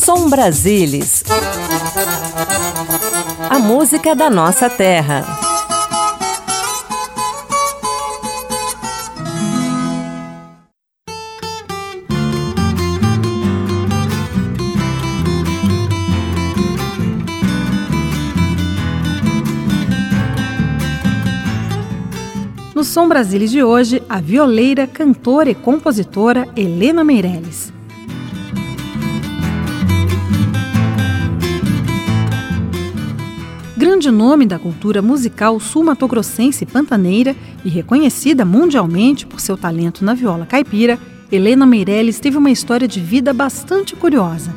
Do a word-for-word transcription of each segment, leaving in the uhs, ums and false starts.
Som Brasilis. A música da nossa terra. No Som Brasilis de hoje, a violeira, cantora e compositora Helena Meirelles. Grande nome da cultura musical sul-matogrossense pantaneira e reconhecida mundialmente por seu talento na viola caipira, Helena Meirelles teve uma história de vida bastante curiosa.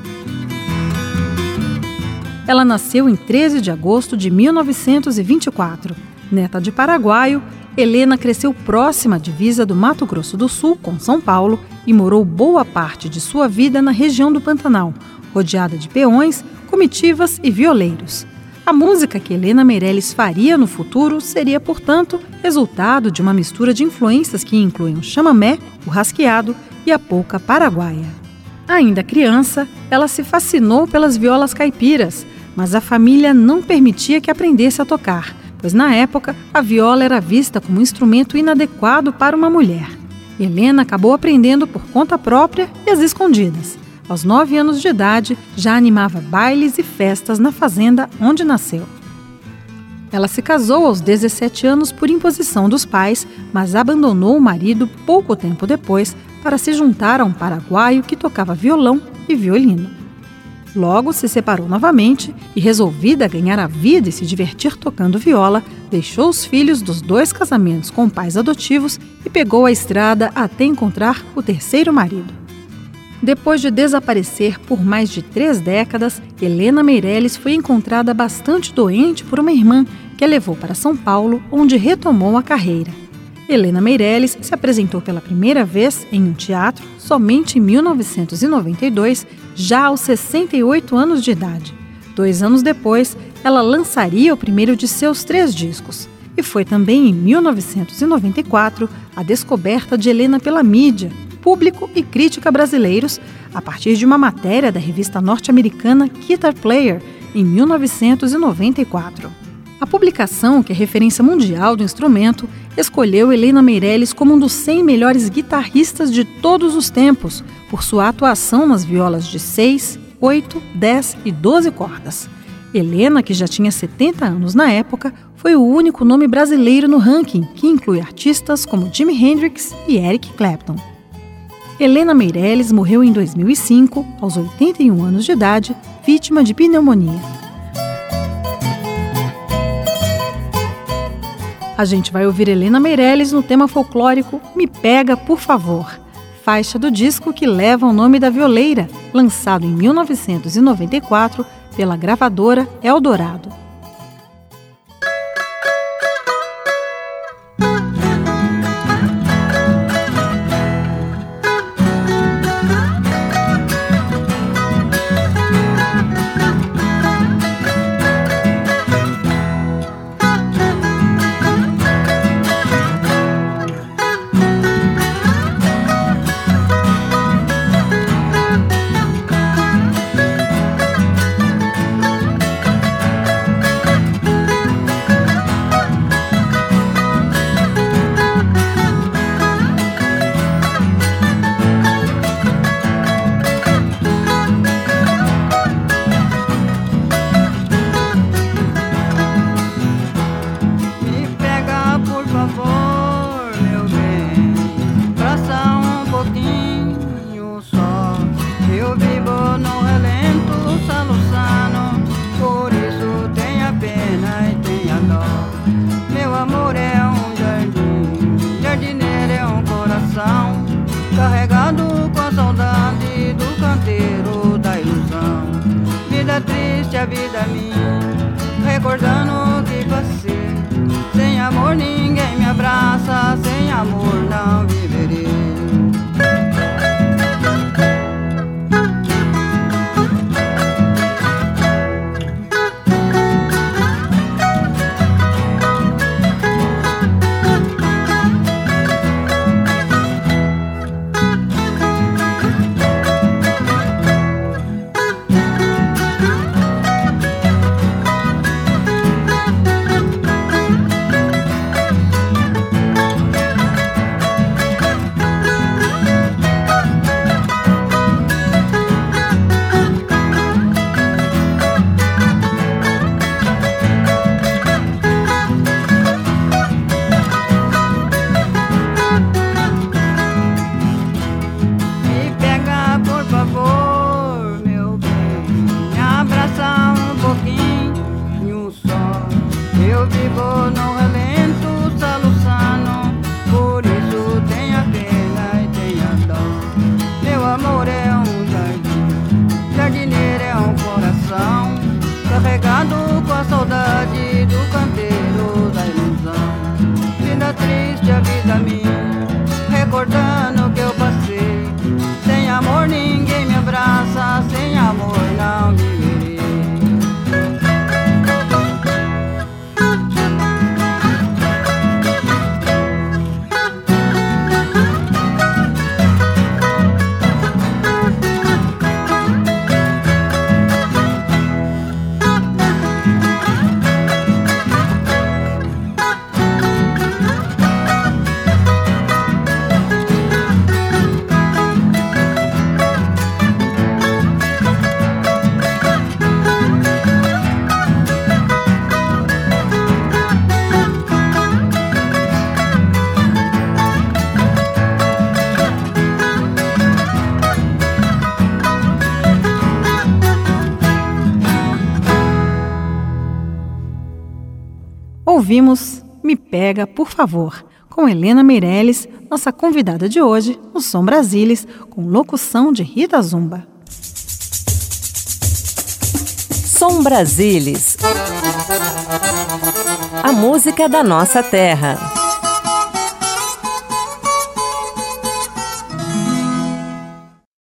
Ela nasceu em treze de agosto de mil novecentos e vinte e quatro. Neta de paraguaio, Helena cresceu próxima à divisa do Mato Grosso do Sul com São Paulo e morou boa parte de sua vida na região do Pantanal, rodeada de peões, comitivas e violeiros. A música que Helena Meirelles faria no futuro seria, portanto, resultado de uma mistura de influências que incluem o chamamé, o rasqueado e a polca paraguaia. Ainda criança, ela se fascinou pelas violas caipiras, mas a família não permitia que aprendesse a tocar, pois na época a viola era vista como um instrumento inadequado para uma mulher. Helena acabou aprendendo por conta própria e às escondidas. Aos nove anos de idade, já animava bailes e festas na fazenda onde nasceu. Ela se casou aos dezessete anos por imposição dos pais, mas abandonou o marido pouco tempo depois para se juntar a um paraguaio que tocava violão e violino. Logo se separou novamente e, resolvida a ganhar a vida e se divertir tocando viola, deixou os filhos dos dois casamentos com pais adotivos e pegou a estrada até encontrar o terceiro marido. Depois de desaparecer por mais de três décadas, Helena Meirelles foi encontrada bastante doente por uma irmã que a levou para São Paulo, onde retomou a carreira. Helena Meirelles se apresentou pela primeira vez em um teatro somente em mil novecentos e noventa e dois, já aos sessenta e oito anos de idade. Dois anos depois, ela lançaria o primeiro de seus três discos. E foi também em mil novecentos e noventa e quatro a descoberta de Helena pela mídia, público e crítica brasileiros, a partir de uma matéria da revista norte-americana Guitar Player, em mil novecentos e noventa e quatro. A publicação, que é referência mundial do instrumento, escolheu Helena Meirelles como um dos cem melhores guitarristas de todos os tempos, por sua atuação nas violas de seis, oito, dez e doze cordas. Helena, que já tinha setenta anos na época, foi o único nome brasileiro no ranking, que inclui artistas como Jimi Hendrix e Eric Clapton. Helena Meirelles morreu em dois mil e cinco, aos oitenta e um anos de idade, vítima de pneumonia. A gente vai ouvir Helena Meirelles no tema folclórico Me Pega, Por Favor, faixa do disco que leva o nome da violeira, lançado em mil novecentos e noventa e quatro pela gravadora Eldorado. Carregado com a saudade do canteiro da ilusão. Vida triste a vida minha, recordando o que passei. Sem amor ninguém me abraça, sem amor não viverei. amor ninguém me abraça, sem amor não viverei. Ouvimos Me Pega, Por Favor, com Helena Meirelles, nossa convidada de hoje, no Som Brasilis, com locução de Rita Zumba. Som Brasilis, a música da nossa terra.